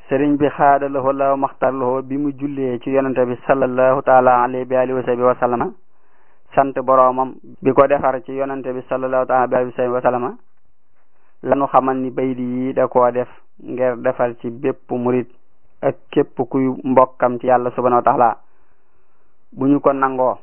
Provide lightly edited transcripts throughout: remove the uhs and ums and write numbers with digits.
sëriñ bi xaadalahoo la maxtarlahoo bi mu jullee ci yonente bi sallallahu taala alayhi bi alihi wa sahbihi wa sallama sant boroomam bi ko defar ci yonente bi sallallahu taala bi alihi wa sahbihi wa sallama lanu xamal ni baydi yi da koo def ngir defal ci bépp murit ak képp kuy mbokkam ci yàlla subhanahu wa taala bu ñu ko nangoo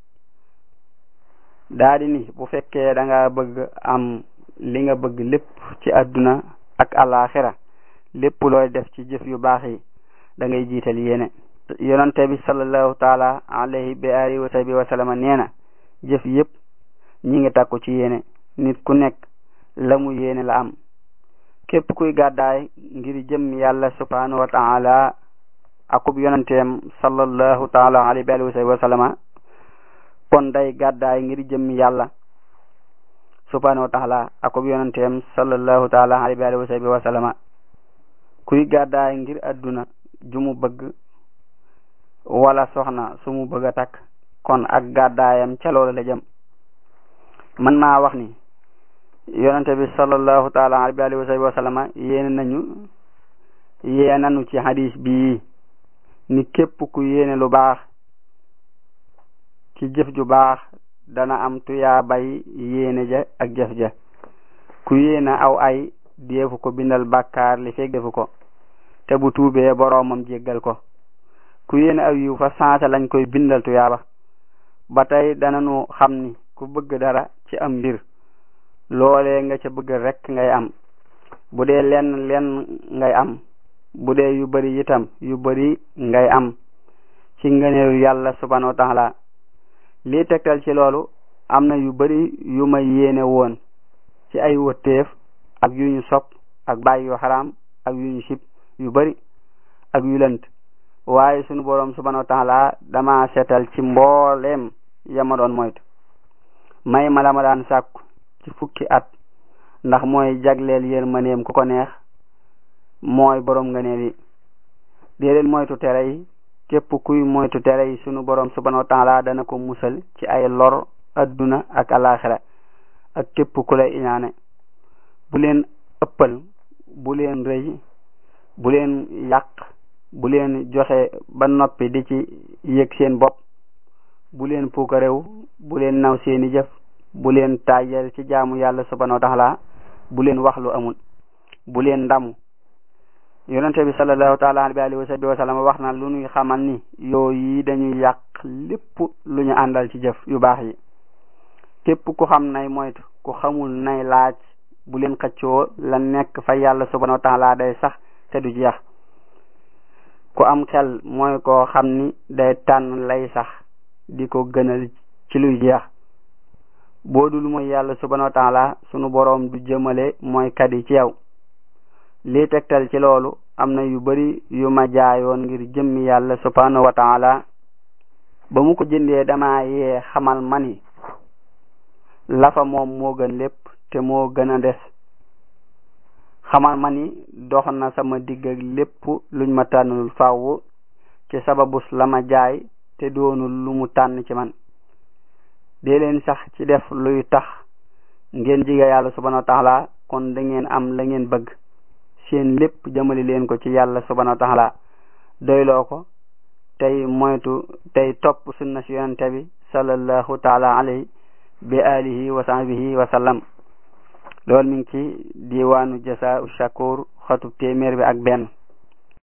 daadi ni bu fekkee da nga bëgg am li nga bëgg lépp ci àdduna ak alaxira lépp looy def ci jëf yu baax yi da ngay jiital yéene yonente bi sallallahu taala alayhi bi alihi wa sahbihi wa sallama nee na jëf yépp ñi ngi takku ci yéene nit ku nekk la mu yéene la am képp kuy gàddaay ngir jëm yàlla subhanahu wa taala akub yonenteem sallallahu taala alayhi bi alihi wa sahbihi wa sallama kon day gàddaay ngir jëm yàlla subhanahu wa taala akub yonenteem sallallahu taala alayhi bi alihi wa sahbihi wa sallama kuy gàddaay ngir adduna ju mu bëgg wala soxna su mu bëgg a takk kon ak gàddaayam ca loolu la jëm man maa wax ni yonente bi sallallahu taala alayhi wa sahbihi wa sallama yéene nañu ci hadis bi ni képp ku yéene lu baax ci jëf ju baax dana am tuyaa bay yéene ja ak jëf ja ku yéene aw ay deefu ko bindal bàkkaar li fekk defu ko te bu tuubee boroomam jéggal ko ku yéene aw yiw fa sansa lañ koy bindal tuyaaba ba tey dananu xam ni ku bëgg dara ci am mbir loolee nga ca bëgg rek ngay am bu dee lenn ngay am bu dee yu bari itam yu bari ngay am ci ngëneelu yàlla subhanahu wa taala lii tegtal ci loolu am na yu bari yu ma yéene woon ci ay wëtteef ak yu ñu sopp ak bàyyi yu xaraam ak yu ñu sib yu bari ak yu lënt waaye sunu boroom subhanahu wa taala dama seetal ci mbooleem yama doon moytu may ma la ma daan sàkku ci fukki at ndax mooy jagleel yërmandeem ku ko neex mooy boroom ngëneel yi déedéet moytu tere yi képp kuy moytu tere yi sunu boroom subhanahu wa taala dana ko musal ci ay lor adduna ak alaxira ak képp ku lay iñaane bu leen ëppal bu leen rëy bu leen yàq bu leen joxe ba noppi di ci yëg seen bopp bu leen puukarew bu leen naw seeni jëf bu leen taajal ci jaamu yàlla subhanahu wa taala bu leen wax lu amul bu leen ndamu yonente bi sallallahu taala alayhi wa sahbihi wa sallam wax na lu ñuy xamal ni yooyu dañuy yàq lépp lu ñu àndal ci jëf yu baax yi képp ku xam nay moytu ku xamul nay laaj bu leen xëccoo la nekk fa yàlla subhanahu wa taala day sax te du jeex ku am xel mooy koo xam ni day tànn lay sax di ko gënal ci luy jeex boo dul mooy yàlla subhanahu wa taala sunu boroom du jëmale mooy kadi ci yow lii tegtal ci loolu am na yu bari yu ma jaayoon ngir jëmmi yàlla subhanahu wa taala ba mu ko jëndee dama yee xamal ma ni lafa moom moo gën lépp te moo gën a des xamal ma ni dox na sama digg ak lépp luñ ma tànnul fàww ci sababus la ma jaay te doonul lu mu tànn ci man dee leen sax ci def luy tax ngeen jige yàlla subhanahu wa taala kon da ngeen am la ngeen bëgg seen lépp jëmali leen ko ci yàlla subhanahu wa taala doyloo ko tey moytu tey topp sunna si yonente bi sallallahu taala alayhi bi alihi wa sahbihi wa sallam loolu mi ngi ci diwaanu Jasaa u Shakur xatub téeméer bi ak benn